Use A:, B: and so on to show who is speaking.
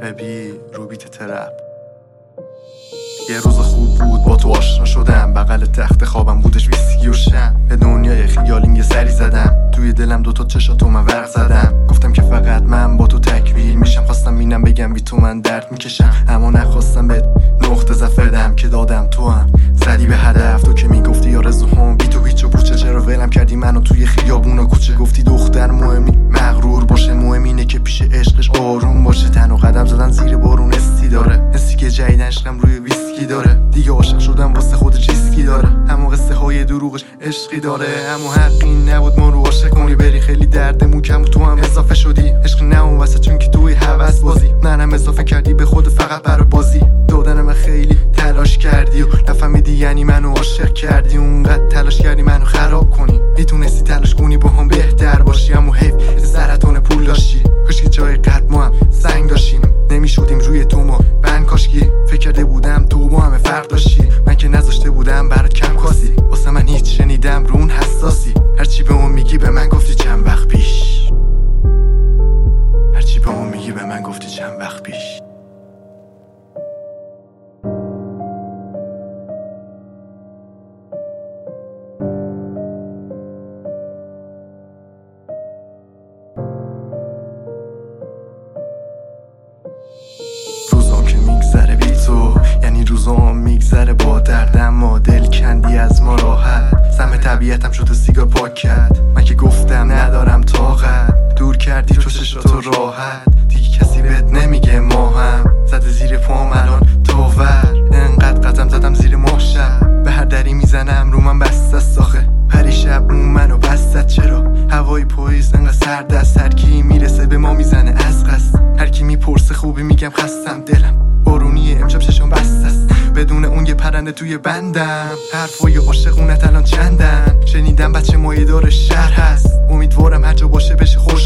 A: ابی رو بیت ترپ. یه روز خوب بود با تو آشنا شدم، بغل تخت خوابم بودش ویسکی و شم. به دنیای خیالین یه سری زدم، توی دلم دوتا چشاتو من ورق زدم. گفتم که فقط من با تو تکمیل میشم، خواستم اینم بگم بی تو من درد میکشم. اما نخواستم به نقطه زفدم که دادم تو هم زدی به هدف. تو که میگفتی آرزوهام بی تو هیچ و پوچه، چرا ولم کردی منو توی خیابون و کوچه. گفتی دختر مهمی مغرور باشه، مهم اینه که پیش عشقش آروم باشه. تنها قدم زدن زیر بارون استی داره، حسی که جدید عشقم روی ویسکی داره. دیگه عاشق شدم واسه خود ریسکی داره، اما قصه های دروغش عشقی داره. اما حقی نبود ما رو عاشق کنی بری، خیلی دردمون کم و تو هم اضافه شدی. عشق نه اون واسه چون که توی هوس بازی، منم اضافه کردی به خود فقط برای بازی دادن. من خیلی تلاش کردی و نفهمیدی یعنی منو عاشق کردی. اونقدر تلاش کردی منو خراب کنی، میتونستی تلاش کنی با هم بهتر باشی. اما حیف سرطان پول داشتی، کاشکی جای قد ما هم سنگ داشتیم. نمیشدیم روی تو ما بند، کاشکی فکر کرده بودم تو با همه فرق داشتی. من که نذاشته بودم برات کم کاسی، واسه من هیچ شنیدم رو اون حساسی. هرچی به اون میگی به من گفتی چند وقت پیش، هرچی به اون میگی به من گفتی چند وقت پیش. روزام که میگذره بی تو، یعنی روزام میگذره با درد. اما دل کندی از ما راحت، سم طبیعتم شده سیگار پاک کرد. من که گفتم ندارم طاقت، دور کردی تو چشاتو راحت. دیگه کسی بهت نمیگه ما هم، زده زیر پام الان تاور. انقدر قدم زدم زیر ماه شب، به هر دری میزنم رو من بسته ساخه. پری شب رو منو بستت، چرا هوای پاییز انقدر سرد است؟ هر کی میرسه به ما میزنه از قصد، هر کی میپرسه خوبی میگم خستم. دلم بارونیه امشب چشم بسته است، بدون اون یه پرنده توی بندم. حرفای عاشقونت الان چندن، شنیدم بچه مایه داره شهر هست. امیدوارم هر جا باشه بشه خوش